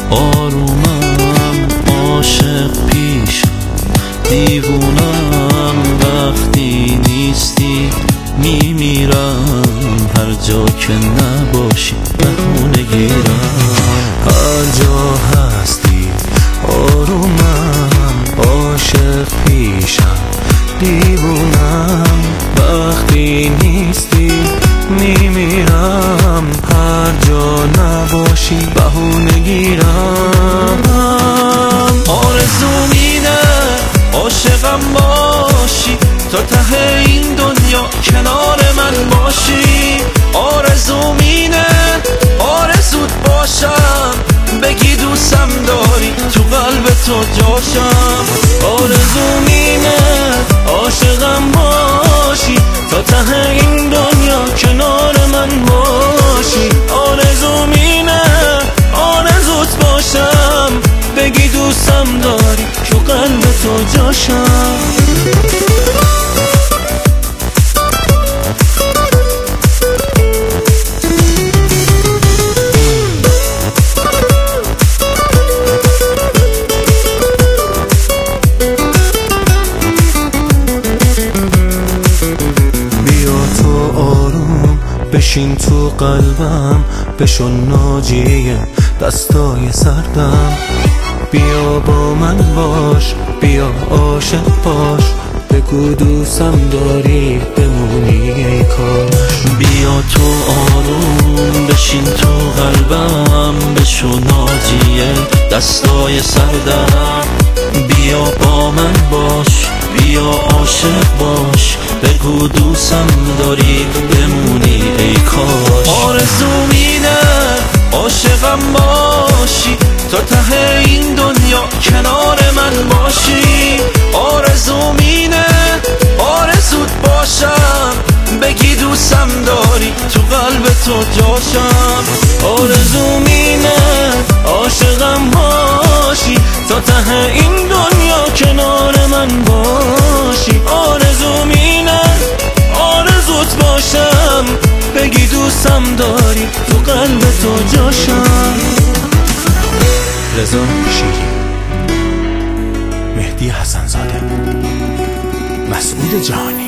آرومم عاشق پیشم، دیوونم وقتی نیستی، میمیرم هر جا که نباشی بهونه گیرم. هر جا هستی آرومم عاشق پیشم، دیوونم وقتی نیستی، میمیرم هر جا نباشی بهونه گیرم. آرزو میده عاشقم باشی، تا ته این دنیا کنار من باشی. آرزو میده آرزوت باشم، بگی دوستم داری تو قلب تو جاشم. آرزو میده عاشقم باشی، تا ته این دنیا کنار من باشی. آرزو میده آرزوت باشم، بگی دوستم داری تو قلب تو جاشم. بشین تو قلبم، بشو ناجیه دستای سردم. بیا با من باش، بیا عاشق باش، بگو دوستم داری بمونی ای کاش. بیا تو آروم بشین تو قلبم، بشو ناجیه دستای سردم. بیا با من باش، بیا عاشق باش، بگو دوستم داری بمونی ای کاش. آرزو میده عاشقم باشی، تا ته این دنیا کنار من باشی. آرزو میده آرزوت باشم، بگی دوستم داری تو قلب تو جاشم. آرزو میده عاشقم باشی، تا ته این دنیا کنار من باشی. آرزو میده آرزوت باشم، بگی دوستم داری تو قلب تو جاشم. رضا شیری، مهدی حسن زاده، مسعود جهانی.